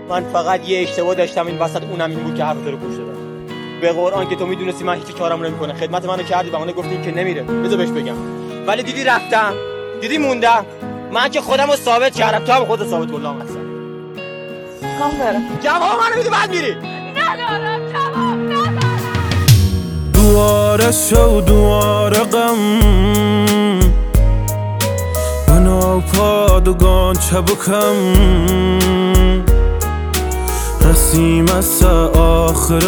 من فقط یه اشتباه داشتم این وسط، اونم این بود که حرف تو رو گوش دادم. به قرآن که تو میدونستی من هیچ کارم نمیکنه، خدمت منو کردی بهونه گفتی که نمیره، بذار بهش بگم. ولی دیدی رفتم، دیدی موندم. من که خودمو ثابت کردم، تو هم خودت ثابت کن لام هستم. کام دارم. جواب منو میدی بعد میری. ندارم جواب ندارم. دواره شو دواره غم منو پادگان چبکم رسیم از آخر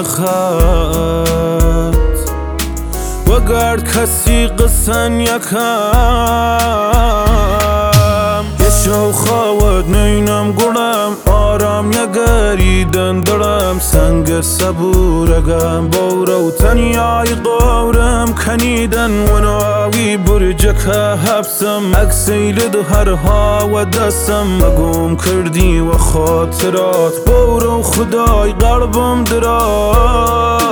خط وگرد کسی قسن یکم یه شو خواهد نینم گرم آرام نگریدن دارم سنگ صبورگم بورو تنیای قورم کنیدن وناوی برجک حبسم اکسیل دو هرها و دستم مگم کردی و خاطرات بورو خدای قلبم درات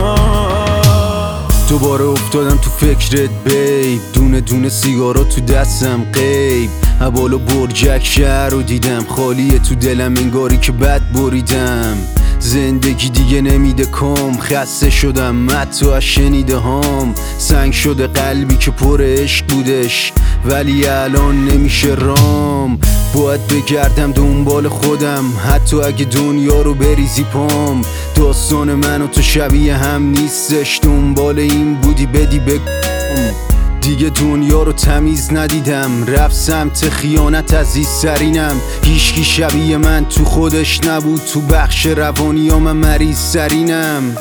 دوباره افتادم تو فکرت بیب دونه دونه سیگارا تو دستم غیب حوالا برجک شهر رو دیدم خالیه تو دلم انگاری که بد بریدم زندگی دیگه نمیده کم خسته شدم حتی از شنیده هام سنگ شده قلبی که پر عشق بودش ولی الان نمیشه رام باید بگردم دنبال خودم حتی اگه دنیا رو بریزی پام داستان من و تو شبیه هم نیستش دنبال این بودی بدی بگم دیگه دنیا رو تمیز ندیدم رفت سمت خیانت عزیزترینم هیچکی شبیه من تو خودش نبود تو بخش روانی من مریض سرینم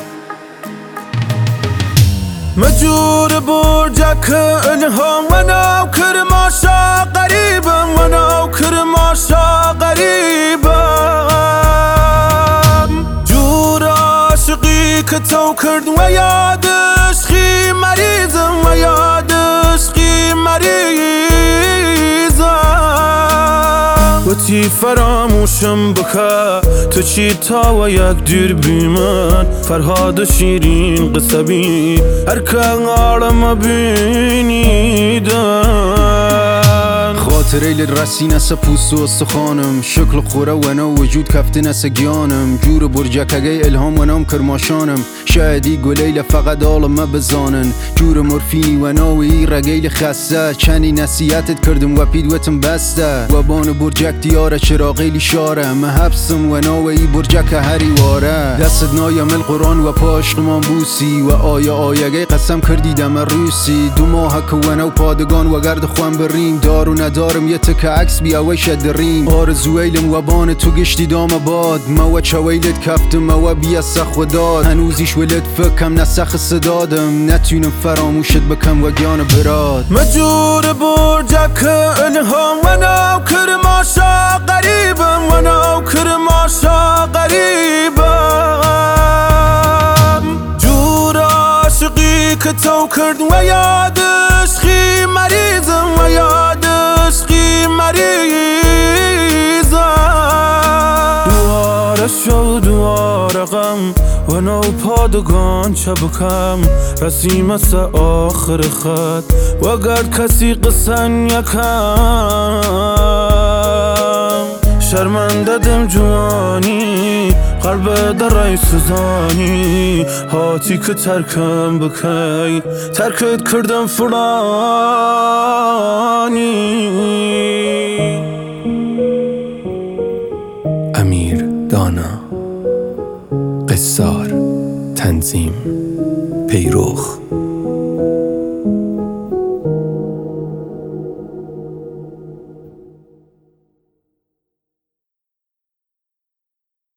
مجور برجک الهام و نوکر ماشا قریبم و نوکر ماشا قریبم جور عاشقی که تو کرد و یادش خی مریضم و یادش خی مریضم و تی فراموشم بکا تو چی تا و یک دیر بی من فرهاد شیرین قصبی هرکن عالم بینیدن خاطره رسی نسه پوست و استخانم شکل خوره و نو وجود کفته نسه گیانم جور برجک اگه الهام و نام کرماشانم شایدی گلیل فقط عالم بزانن جور مرفینی و نوی رگیل خسته چنی نصیحتت کردم و پیدوتم بسته و بان برجک دیاره چراغیلی شاره محبسم و نوی برجک هری واره دست نایم القرآن و پاشق من بوسی و آیه قسم کردیدم روسی دو ماه که و نو پادگان و گرد خوان بریم دارو ندارم یه تک عکس بیاوی شدریم آرزویلم و بان تو گشتی دام باد مو چویلت کفتم مو بیا سخ داد هنوزیش ولد فکم نسخ صدادم نتونم فراموشت بکم و گیان براد مجور برجک الهام و نوکر ماشا قریبم و نوکر ماشا قریبم جور عاشقی که تو کرد و یادش خی مریضم و یادش خی مریضم دواره شو دواره غم و نو پادگان چبکم رسیم از آخر خط و گرد کسی قسن یکم شرمنده دم جوانی قلب در رای سوزانی هاتی که ترکم بکی ترکت کردم فلانی امیر دانا قصار تنظیم پیروخ